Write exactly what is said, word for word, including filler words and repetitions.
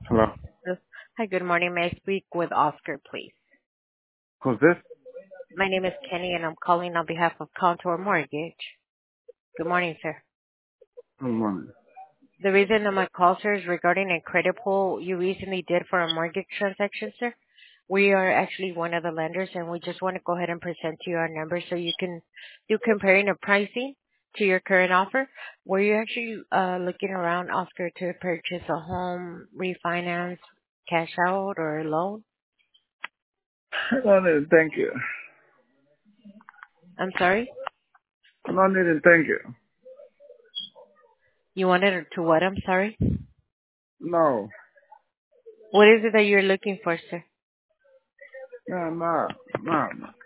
Hello. Yes. Hi, good morning. May I speak with Oscar, please? Who's this? My name is Kenny, and I'm calling on behalf of Contour Mortgage. Good morning, sir. Good morning. The reason of my call, sir, is regarding a credit pull you recently did for a mortgage transaction, sir. We are actually one of the lenders, and we just want to go ahead and present to you our numbers so you can do comparing the pricing to your current offer. Were you actually uh, looking around, Oscar, to purchase a home, refinance, cash out, or a loan? No need, thank you. I'm sorry? No need, thank you. You wanted to what? I'm sorry? No. What is it that you're looking for, sir? No, no, no.